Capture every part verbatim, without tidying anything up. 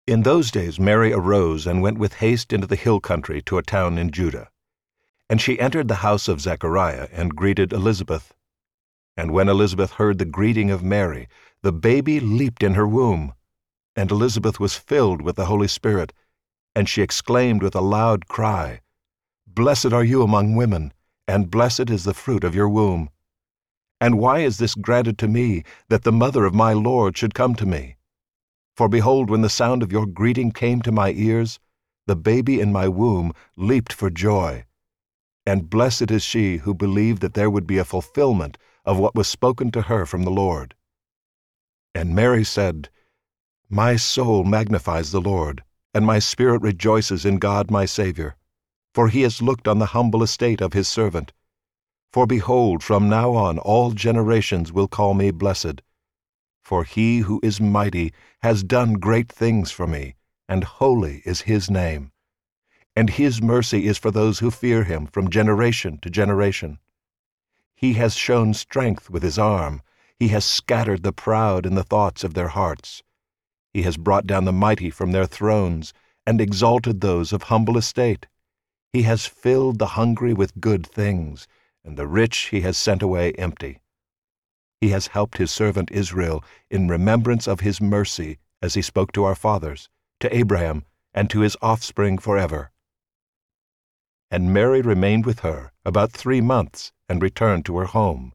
In those days Mary arose and went with haste into the hill country to a town in Judah. And she entered the house of Zechariah and greeted Elizabeth. And when Elizabeth heard the greeting of Mary, the baby leaped in her womb. And Elizabeth was filled with the Holy Spirit, and she exclaimed with a loud cry, "Blessed are you among women, and blessed is the fruit of your womb. And why is this granted to me, that the mother of my Lord should come to me? For behold, when the sound of your greeting came to my ears, the baby in my womb leaped for joy. And blessed is she who believed that there would be a fulfillment of what was spoken to her from the Lord." And Mary said, "My soul magnifies the Lord, and my spirit rejoices in God my Savior, for he has looked on the humble estate of his servant. For behold, from now on all generations will call me blessed. For he who is mighty has done great things for me, and holy is his name. And his mercy is for those who fear him from generation to generation. He has shown strength with his arm. He has scattered the proud in the thoughts of their hearts. He has brought down the mighty from their thrones, and exalted those of humble estate. He has filled the hungry with good things, and the rich he has sent away empty. He has helped his servant Israel in remembrance of his mercy, as he spoke to our fathers, to Abraham, and to his offspring forever." And Mary remained with her about three months, and returned to her home.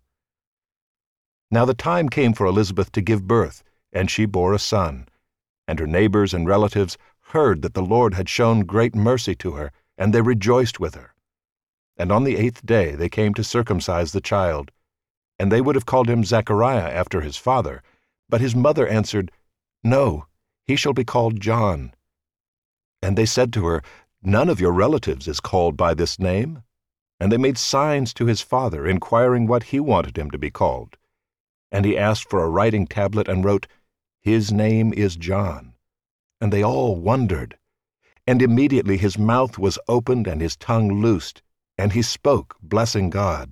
Now the time came for Elizabeth to give birth, and she bore a son. And her neighbors and relatives heard that the Lord had shown great mercy to her, and they rejoiced with her. And on the eighth day they came to circumcise the child. And they would have called him Zechariah after his father, but his mother answered, "No, he shall be called John." And they said to her, "None of your relatives is called by this name." And they made signs to his father, inquiring what he wanted him to be called. And he asked for a writing tablet, and wrote, "His name is John." And they all wondered. And immediately his mouth was opened and his tongue loosed, and he spoke, blessing God.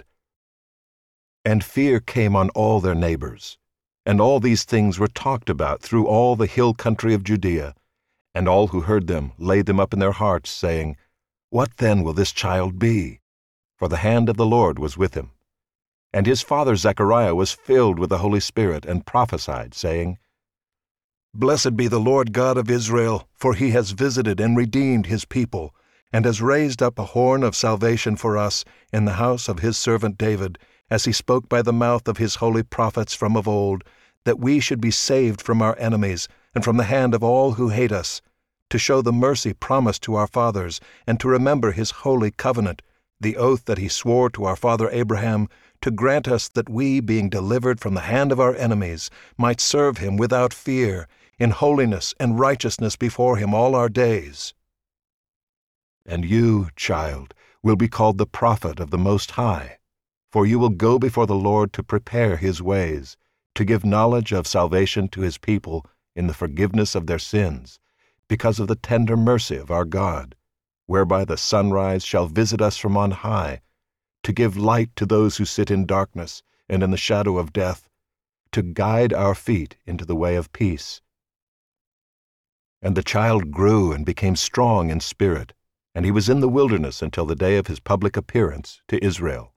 And fear came on all their neighbors. And all these things were talked about through all the hill country of Judea. And all who heard them laid them up in their hearts, saying, "What then will this child be?" For the hand of the Lord was with him. And his father Zechariah was filled with the Holy Spirit, and prophesied, saying, "Blessed be the Lord God of Israel, for he has visited and redeemed his people, and has raised up a horn of salvation for us in the house of his servant David, as he spoke by the mouth of his holy prophets from of old, that we should be saved from our enemies, and from the hand of all who hate us, to show the mercy promised to our fathers, and to remember his holy covenant, the oath that he swore to our father Abraham, to grant us that we, being delivered from the hand of our enemies, might serve him without fear, in holiness and righteousness before him all our days. And you, child, will be called the prophet of the Most High, for you will go before the Lord to prepare his ways, to give knowledge of salvation to his people in the forgiveness of their sins, because of the tender mercy of our God, whereby the sunrise shall visit us from on high, to give light to those who sit in darkness and in the shadow of death, to guide our feet into the way of peace. And the child grew and became strong in spirit, and he was in the wilderness until the day of his public appearance to Israel.